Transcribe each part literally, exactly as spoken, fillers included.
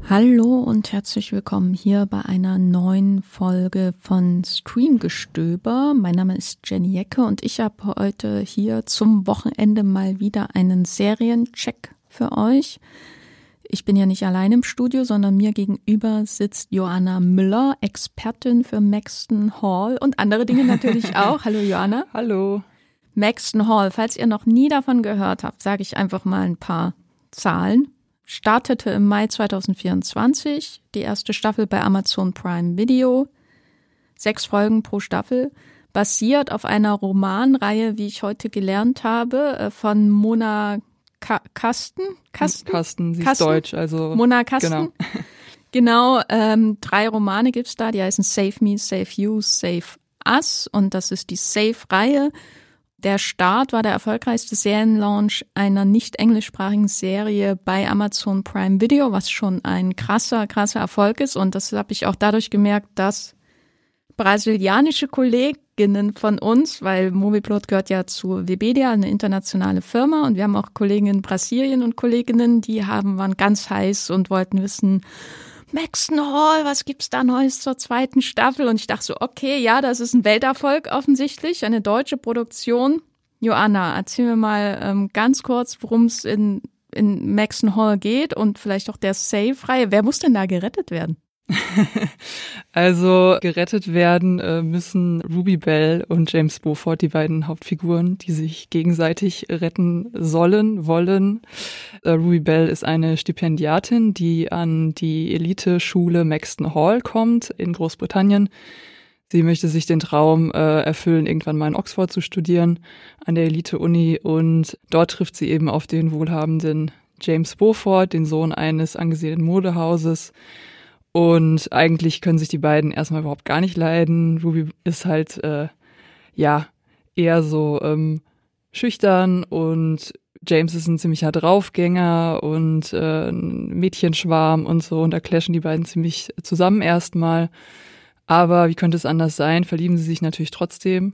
Hallo und herzlich willkommen hier bei einer neuen Folge von Streamgestöber. Mein Name ist Jenny Jecke und ich habe heute hier zum Wochenende mal wieder einen Seriencheck für euch. Ich bin ja nicht allein im Studio, sondern mir gegenüber sitzt Joanna Müller, Expertin für Maxton Hall und andere Dinge natürlich auch. Hallo Joanna. Hallo. Maxton Hall, falls ihr noch nie davon gehört habt, sage ich einfach mal ein paar Zahlen. Startete im Mai zwanzig vierundzwanzig, die erste Staffel bei Amazon Prime Video, sechs Folgen pro Staffel, basiert auf einer Romanreihe, wie ich heute gelernt habe, von Mona Ka- Kasten? Kasten? Kasten, sie Kasten? ist deutsch, also Mona Kasten. Genau, genau ähm, drei Romane gibt's da, die heißen Save Me, Save You, Save Us und das ist die Save-Reihe. Der Start war der erfolgreichste Serienlaunch einer nicht englischsprachigen Serie bei Amazon Prime Video, was schon ein krasser, krasser Erfolg ist. Und das habe ich auch dadurch gemerkt, dass brasilianische Kolleginnen von uns, weil Moviepilot gehört ja zu Webedia, eine internationale Firma, und wir haben auch Kollegen in Brasilien und Kolleginnen, die haben, waren ganz heiß und wollten wissen, Maxton Hall, was gibt's da Neues zur zweiten Staffel? Und ich dachte so, okay, ja, das ist ein Welterfolg offensichtlich, eine deutsche Produktion. Joanna, erzähl mir mal ähm, ganz kurz, worum es in, in Maxton Hall geht und vielleicht auch der Save-Reihe. Wer muss denn da gerettet werden? Also gerettet werden äh, müssen Ruby Bell und James Beaufort, die beiden Hauptfiguren, die sich gegenseitig retten sollen, wollen. Äh, Ruby Bell ist eine Stipendiatin, die an die Elite-Schule Maxton Hall kommt in Großbritannien. Sie möchte sich den Traum äh, erfüllen, irgendwann mal in Oxford zu studieren, an der Elite-Uni, und dort trifft sie eben auf den wohlhabenden James Beaufort, den Sohn eines angesehenen Modehauses. Und eigentlich können sich die beiden erstmal überhaupt gar nicht leiden. Ruby ist halt, äh, ja, eher so ähm, schüchtern und James ist ein ziemlicher Draufgänger und äh, ein Mädchenschwarm und so. Und da clashen die beiden ziemlich zusammen erstmal. Aber wie könnte es anders sein? Verlieben sie sich natürlich trotzdem.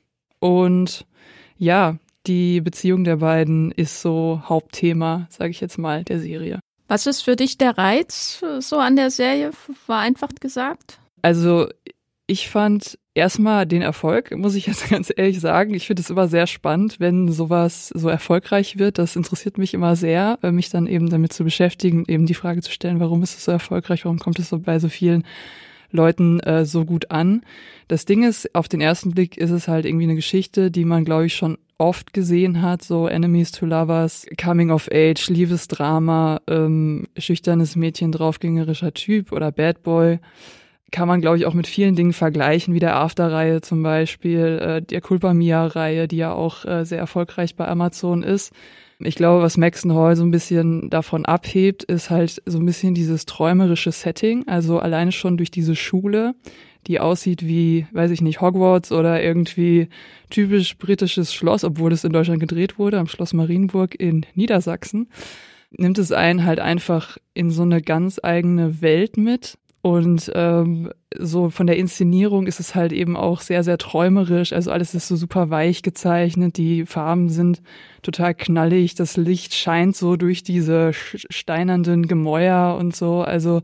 Und ja, die Beziehung der beiden ist so Hauptthema, sage ich jetzt mal, der Serie. Was ist für dich der Reiz so an der Serie, vereinfacht gesagt? Also ich fand erstmal den Erfolg, muss ich jetzt ganz ehrlich sagen. Ich finde es immer sehr spannend, wenn sowas so erfolgreich wird. Das interessiert mich immer sehr, mich dann eben damit zu beschäftigen, eben die Frage zu stellen, warum ist es so erfolgreich, warum kommt es so bei so vielen Leuten äh, so gut an. Das Ding ist, auf den ersten Blick ist es halt irgendwie eine Geschichte, die man, glaube ich, schon oft gesehen hat, so Enemies to Lovers, Coming of Age, Liebesdrama, ähm, schüchternes Mädchen, draufgängerischer Typ oder Bad Boy. Kann man, glaube ich, auch mit vielen Dingen vergleichen, wie der After-Reihe zum Beispiel, äh, der Culpa Mia-Reihe, die ja auch äh, sehr erfolgreich bei Amazon ist. Ich glaube, was Maxton Hall so ein bisschen davon abhebt, ist halt so ein bisschen dieses träumerische Setting, also alleine schon durch diese Schule, die aussieht wie, weiß ich nicht, Hogwarts oder irgendwie typisch britisches Schloss, obwohl es in Deutschland gedreht wurde, am Schloss Marienburg in Niedersachsen, nimmt es einen halt einfach in so eine ganz eigene Welt mit. Und ähm, so von der Inszenierung ist es halt eben auch sehr, sehr träumerisch. Also alles ist so super weich gezeichnet. Die Farben sind total knallig. Das Licht scheint so durch diese steinernden Gemäuer und so. Also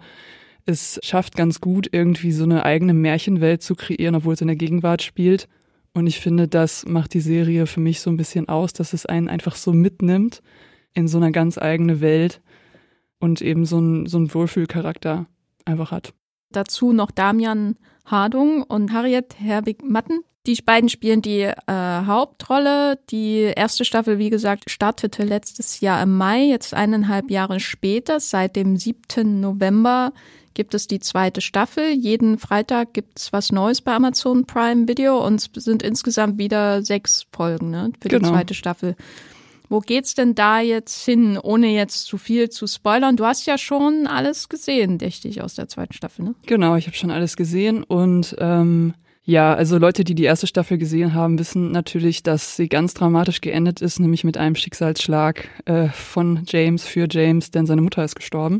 es schafft ganz gut, irgendwie so eine eigene Märchenwelt zu kreieren, obwohl es in der Gegenwart spielt. Und ich finde, das macht die Serie für mich so ein bisschen aus, dass es einen einfach so mitnimmt in so eine ganz eigene Welt und eben so ein, so ein Wohlfühlcharakter einfach hat. Dazu noch Damian Hardung und Harriet Herbig-Matten. Die beiden spielen die äh, Hauptrolle. Die erste Staffel, wie gesagt, startete letztes Jahr im Mai, jetzt eineinhalb Jahre später. Seit dem siebten November gibt es die zweite Staffel. Jeden Freitag gibt es was Neues bei Amazon Prime Video und es sind insgesamt wieder sechs Folgen, ne, für die Genau. zweite Staffel. Wo geht's denn da jetzt hin, ohne jetzt zu viel zu spoilern? Du hast ja schon alles gesehen, dächte ich, aus der zweiten Staffel, ne? Genau, ich habe schon alles gesehen und ähm, ja, also Leute, die die erste Staffel gesehen haben, wissen natürlich, dass sie ganz dramatisch geendet ist, nämlich mit einem Schicksalsschlag äh, von James für James, denn seine Mutter ist gestorben.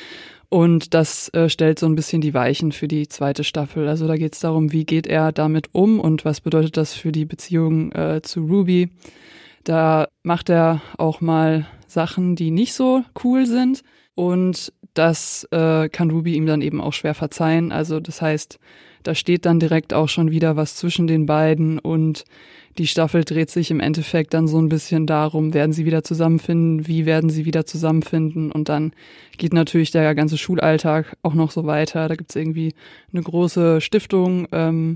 Und das äh, stellt so ein bisschen die Weichen für die zweite Staffel. Also da geht es darum, wie geht er damit um und was bedeutet das für die Beziehung äh, zu Ruby. Da macht er auch mal Sachen, die nicht so cool sind. Und das äh, kann Ruby ihm dann eben auch schwer verzeihen. Also das heißt, da steht dann direkt auch schon wieder was zwischen den beiden und die Staffel dreht sich im Endeffekt dann so ein bisschen darum, werden sie wieder zusammenfinden, wie werden sie wieder zusammenfinden, und dann geht natürlich der ganze Schulalltag auch noch so weiter. Da gibt's irgendwie eine große Stiftung, ähm,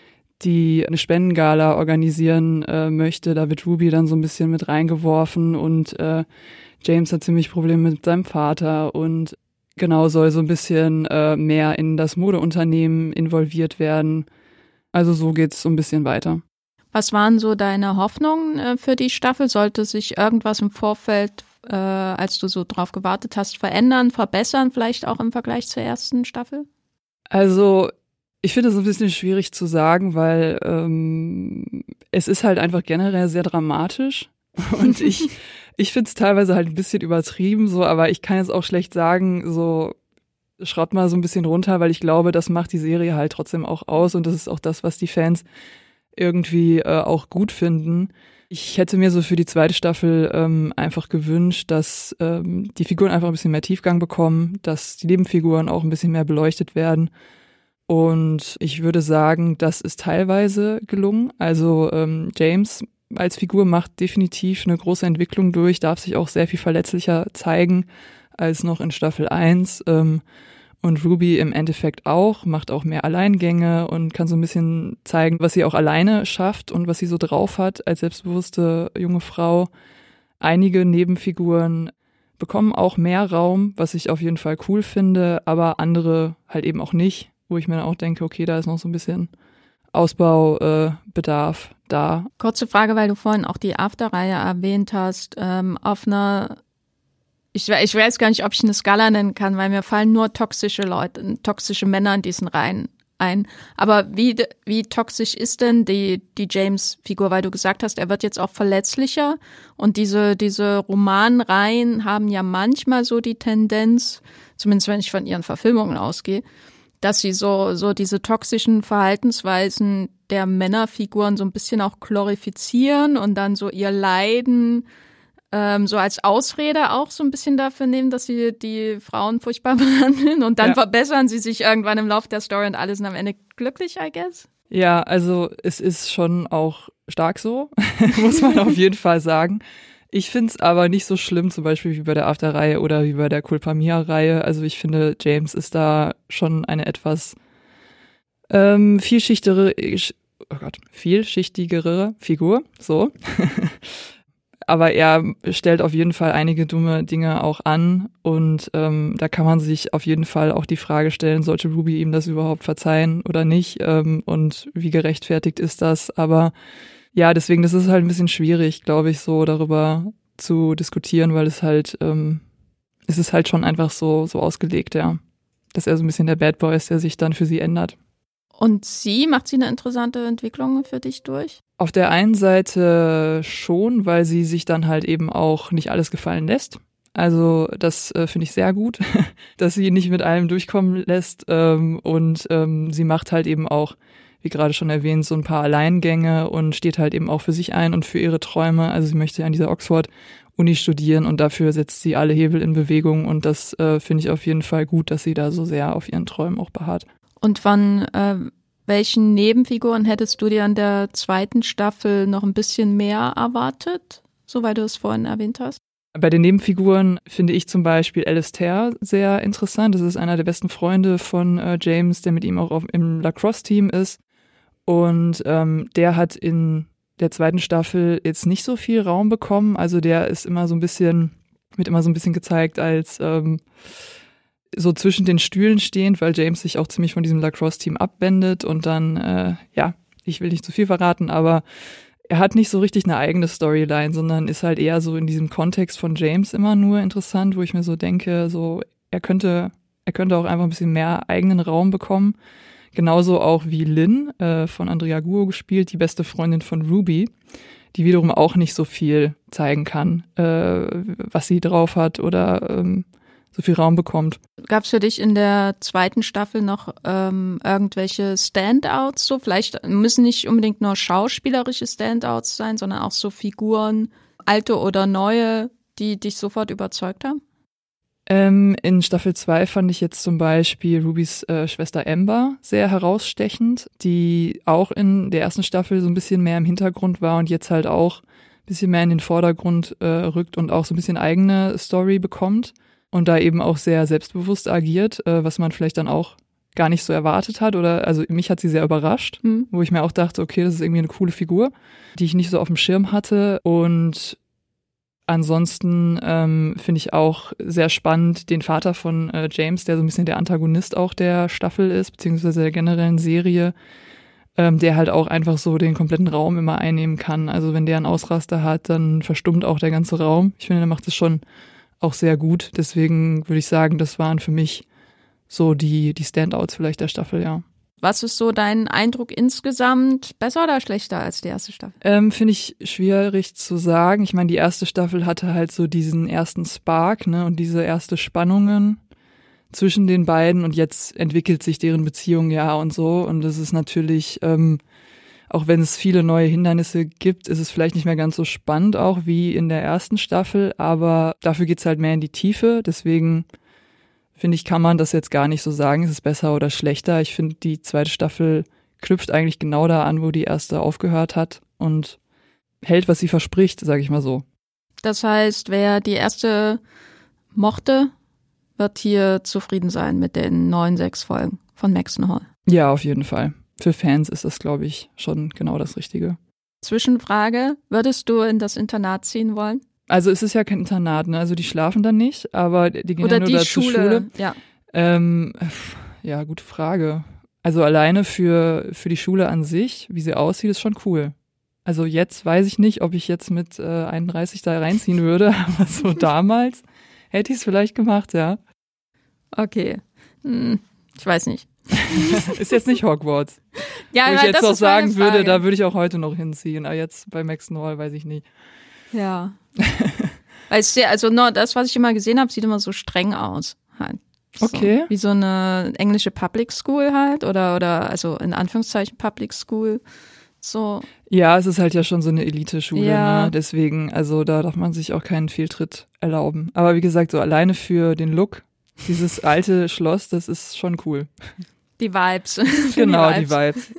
die eine Spendengala organisieren äh, möchte. Da wird Ruby dann so ein bisschen mit reingeworfen und äh, James hat ziemlich Probleme mit seinem Vater und genau soll so ein bisschen äh, mehr in das Modeunternehmen involviert werden. Also so geht's so ein bisschen weiter. Was waren so deine Hoffnungen äh, für die Staffel? Sollte sich irgendwas im Vorfeld, äh, als du so drauf gewartet hast, verändern, verbessern, vielleicht auch im Vergleich zur ersten Staffel? Also ich finde es ein bisschen schwierig zu sagen, weil ähm, es ist halt einfach generell sehr dramatisch und ich ich finde es teilweise halt ein bisschen übertrieben, so, aber ich kann jetzt auch schlecht sagen, so schraubt mal so ein bisschen runter, weil ich glaube, das macht die Serie halt trotzdem auch aus und das ist auch das, was die Fans irgendwie äh, auch gut finden. Ich hätte mir so für die zweite Staffel ähm, einfach gewünscht, dass ähm, die Figuren einfach ein bisschen mehr Tiefgang bekommen, dass die Nebenfiguren auch ein bisschen mehr beleuchtet werden. Und ich würde sagen, das ist teilweise gelungen. Also ähm, James als Figur macht definitiv eine große Entwicklung durch, darf sich auch sehr viel verletzlicher zeigen als noch in Staffel eins. Ähm, Und Ruby im Endeffekt auch, macht auch mehr Alleingänge und kann so ein bisschen zeigen, was sie auch alleine schafft und was sie so drauf hat als selbstbewusste junge Frau. Einige Nebenfiguren bekommen auch mehr Raum, was ich auf jeden Fall cool finde, aber andere halt eben auch nicht, wo ich mir dann auch denke, okay, da ist noch so ein bisschen Ausbaubedarf äh, da. Kurze Frage, weil du vorhin auch die After-Reihe erwähnt hast, ähm, auf einer Ich, ich weiß gar nicht, ob ich eine Skala nennen kann, weil mir fallen nur toxische Leute, toxische Männer in diesen Reihen ein. Aber wie, wie toxisch ist denn die, die James-Figur? Weil du gesagt hast, er wird jetzt auch verletzlicher. Und diese, diese Romanreihen haben ja manchmal so die Tendenz, zumindest wenn ich von ihren Verfilmungen ausgehe, dass sie so, so diese toxischen Verhaltensweisen der Männerfiguren so ein bisschen auch glorifizieren und dann so ihr Leiden Ähm, so als Ausrede auch so ein bisschen dafür nehmen, dass sie die Frauen furchtbar behandeln und dann ja. verbessern sie sich irgendwann im Laufe der Story und alle sind am Ende glücklich, I guess. Ja, also es ist schon auch stark so, muss man auf jeden Fall sagen. Ich finde es aber nicht so schlimm, zum Beispiel wie bei der After-Reihe oder wie bei der Culpa Mia-Reihe. Also ich finde, James ist da schon eine etwas ähm, vielschichtigere, oh Gott, vielschichtigere Figur, so. Aber er stellt auf jeden Fall einige dumme Dinge auch an und ähm, da kann man sich auf jeden Fall auch die Frage stellen, sollte Ruby ihm das überhaupt verzeihen oder nicht, ähm, und wie gerechtfertigt ist das? Aber ja, deswegen, das ist halt ein bisschen schwierig, glaube ich, so darüber zu diskutieren, weil es halt, ähm, es ist halt schon einfach so so ausgelegt, ja, dass er so ein bisschen der Bad Boy ist, der sich dann für sie ändert. Und sie, macht sie eine interessante Entwicklung für dich durch? Auf der einen Seite schon, weil sie sich dann halt eben auch nicht alles gefallen lässt. Also das äh, finde ich sehr gut, dass sie nicht mit allem durchkommen lässt. Ähm, und ähm, sie macht halt eben auch, wie gerade schon erwähnt, so ein paar Alleingänge und steht halt eben auch für sich ein und für ihre Träume. Also sie möchte an dieser Oxford-Uni studieren und dafür setzt sie alle Hebel in Bewegung. Und das äh, finde ich auf jeden Fall gut, dass sie da so sehr auf ihren Träumen auch beharrt. Und von äh, welchen Nebenfiguren hättest du dir an der zweiten Staffel noch ein bisschen mehr erwartet, so weil du es vorhin erwähnt hast? Bei den Nebenfiguren finde ich zum Beispiel Alistair sehr interessant. Das ist einer der besten Freunde von äh, James, der mit ihm auch auf, im Lacrosse-Team ist. Und ähm, der hat in der zweiten Staffel jetzt nicht so viel Raum bekommen. Also der ist immer so ein bisschen, wird immer so ein bisschen gezeigt als ähm, so zwischen den Stühlen stehend, weil James sich auch ziemlich von diesem Lacrosse-Team abwendet und dann, äh, ja, ich will nicht zu viel verraten, aber er hat nicht so richtig eine eigene Storyline, sondern ist halt eher so in diesem Kontext von James immer nur interessant, wo ich mir so denke, so, er könnte, er könnte auch einfach ein bisschen mehr eigenen Raum bekommen. Genauso auch wie Lynn, äh, von Andrea Guo gespielt, die beste Freundin von Ruby, die wiederum auch nicht so viel zeigen kann, äh, was sie drauf hat oder ähm, so viel Raum bekommt. Gab es für dich in der zweiten Staffel noch ähm, irgendwelche Standouts? So vielleicht müssen nicht unbedingt nur schauspielerische Standouts sein, sondern auch so Figuren, alte oder neue, die dich sofort überzeugt haben? Ähm, in Staffel zwei fand ich jetzt zum Beispiel Rubys äh, Schwester Amber sehr herausstechend, die auch in der ersten Staffel so ein bisschen mehr im Hintergrund war und jetzt halt auch ein bisschen mehr in den Vordergrund äh, rückt und auch so ein bisschen eigene Story bekommt und da eben auch sehr selbstbewusst agiert, äh, was man vielleicht dann auch gar nicht so erwartet hat oder also mich hat sie sehr überrascht, mhm. wo ich mir auch dachte, okay, das ist irgendwie eine coole Figur, die ich nicht so auf dem Schirm hatte und ansonsten ähm, finde ich auch sehr spannend den Vater von äh, James, der so ein bisschen der Antagonist auch der Staffel ist, beziehungsweise der generellen Serie, ähm, der halt auch einfach so den kompletten Raum immer einnehmen kann. Also wenn der einen Ausraster hat, dann verstummt auch der ganze Raum. Ich finde, der macht das schon auch sehr gut. Deswegen würde ich sagen, das waren für mich so die, die Standouts vielleicht der Staffel, ja. Was ist so dein Eindruck insgesamt? Besser oder schlechter als die erste Staffel? Ähm, finde ich schwierig zu sagen. Ich meine, die erste Staffel hatte halt so diesen ersten Spark, ne, und diese erste Spannungen zwischen den beiden und jetzt entwickelt sich deren Beziehung ja und so und das ist natürlich, ähm, auch wenn es viele neue Hindernisse gibt, ist es vielleicht nicht mehr ganz so spannend auch wie in der ersten Staffel, aber dafür geht's halt mehr in die Tiefe, deswegen finde ich, kann man das jetzt gar nicht so sagen, ist es besser oder schlechter. Ich finde, die zweite Staffel knüpft eigentlich genau da an, wo die erste aufgehört hat und hält, was sie verspricht, sage ich mal so. Das heißt, wer die erste mochte, wird hier zufrieden sein mit den neuen sechs Folgen von Maxton Hall. Ja, auf jeden Fall. Für Fans ist das, glaube ich, schon genau das Richtige. Zwischenfrage, würdest du in das Internat ziehen wollen? Also es ist ja kein Internat, ne? Also die schlafen dann nicht, aber die gehen Oder ja nur die da Schule, zur Schule. Ja. Ähm, ja, gute Frage. Also alleine für, für die Schule an sich, wie sie aussieht, ist schon cool. Also jetzt weiß ich nicht, ob ich jetzt mit äh, einunddreißig da reinziehen würde, aber so damals hätte ich es vielleicht gemacht, ja. Okay. Hm, ich weiß nicht. Ist jetzt nicht Hogwarts. Ja, wo ich jetzt das auch sagen würde, Frage. da würde ich auch heute noch hinziehen. Aber jetzt bei Maxton Hall weiß ich nicht. Ja. Weil es sehr, also nur das, was ich immer gesehen habe, sieht immer so streng aus. Halt. So, okay. Wie so eine englische Public School halt oder oder also in Anführungszeichen Public School. So. Ja, es ist halt ja schon so eine Elite-Schule, ja. ne? Deswegen, also da darf man sich auch keinen Fehltritt erlauben. Aber wie gesagt, so alleine für den Look, dieses alte Schloss, das ist schon cool. Die Vibes. Genau, die Vibes. die Vibes.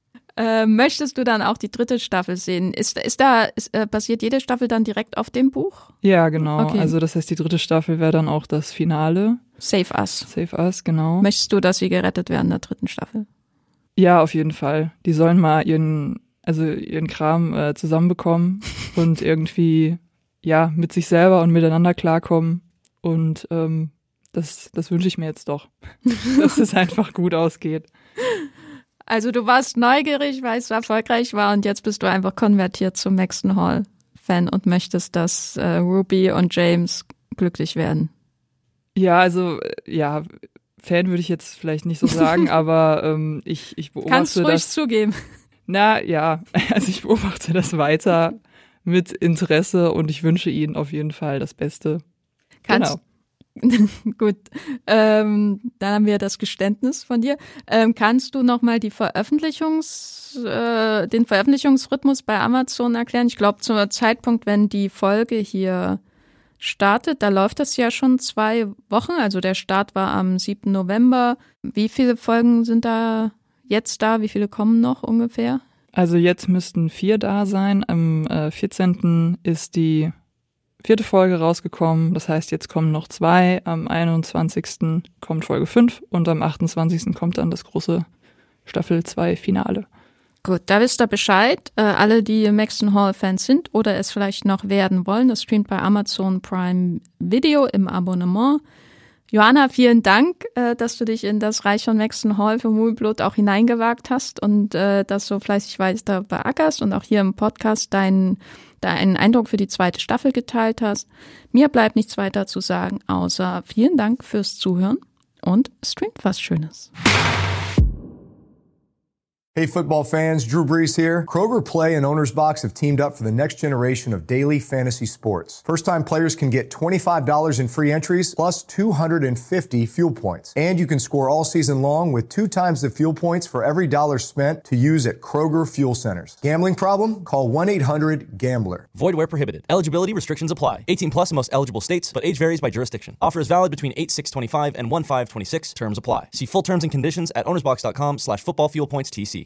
Äh, möchtest du dann auch die dritte Staffel sehen? Ist, ist da, ist, äh, basiert jede Staffel dann direkt auf dem Buch? Ja, genau. Okay. Also das heißt, die dritte Staffel wäre dann auch das Finale. Save Us. Save Us, genau. Möchtest du, dass sie gerettet werden in der dritten Staffel? Ja, auf jeden Fall. Die sollen mal ihren, also ihren Kram äh, zusammenbekommen und irgendwie, ja, mit sich selber und miteinander klarkommen. Und ähm, das, das wünsche ich mir jetzt doch, dass es einfach gut ausgeht. Also du warst neugierig, weil es so erfolgreich war und jetzt bist du einfach konvertiert zum Maxton Hall Fan und möchtest, dass äh, Ruby und James glücklich werden. Ja, also ja, Fan würde ich jetzt vielleicht nicht so sagen, aber ähm, ich, ich beobachte Kannst ruhig das. zugeben. Na ja, also ich beobachte das weiter mit Interesse und ich wünsche ihnen auf jeden Fall das Beste. Kannst, genau. Gut, ähm, dann haben wir das Geständnis von dir. Ähm, kannst du nochmal die Veröffentlichungs, äh, den Veröffentlichungsrhythmus bei Amazon erklären? Ich glaube, zum Zeitpunkt, wenn die Folge hier startet, da läuft das ja schon zwei Wochen. Also der Start war am siebten November. Wie viele Folgen sind da jetzt da? Wie viele kommen noch ungefähr? Also jetzt müssten vier da sein. Am äh, vierzehnten ist die vierte Folge rausgekommen, das heißt, jetzt kommen noch zwei, am einundzwanzigsten kommt Folge fünf und am achtundzwanzigsten kommt dann das große Staffel zwei Finale. Gut, da wisst ihr Bescheid. Äh, alle, die Maxton Hall Fans sind oder es vielleicht noch werden wollen, das streamt bei Amazon Prime Video im Abonnement. Johanna, vielen Dank, äh, dass du dich in das Reich von Maxton Hall für Mühlblut auch hineingewagt hast und äh, das so fleißig weiter beackerst und auch hier im Podcast deinen deinen Eindruck für die zweite Staffel geteilt hast. Mir bleibt nichts weiter zu sagen, außer vielen Dank fürs Zuhören und streamt was Schönes. Hey, football fans, Drew Brees here. Kroger Play and Owner's Box have teamed up for the next generation of daily fantasy sports. First-time players can get twenty-five dollars in free entries plus two hundred fifty fuel points. And you can score all season long with two times the fuel points for every dollar spent to use at Kroger Fuel Centers. Gambling problem? Call one eight hundred gambler. Void where prohibited. Eligibility restrictions apply. eighteen plus in most eligible states, but age varies by jurisdiction. Offer is valid between eight six twenty-five and one five twenty-six. Terms apply. See full terms and conditions at ownersbox.com slash football fuel points TC.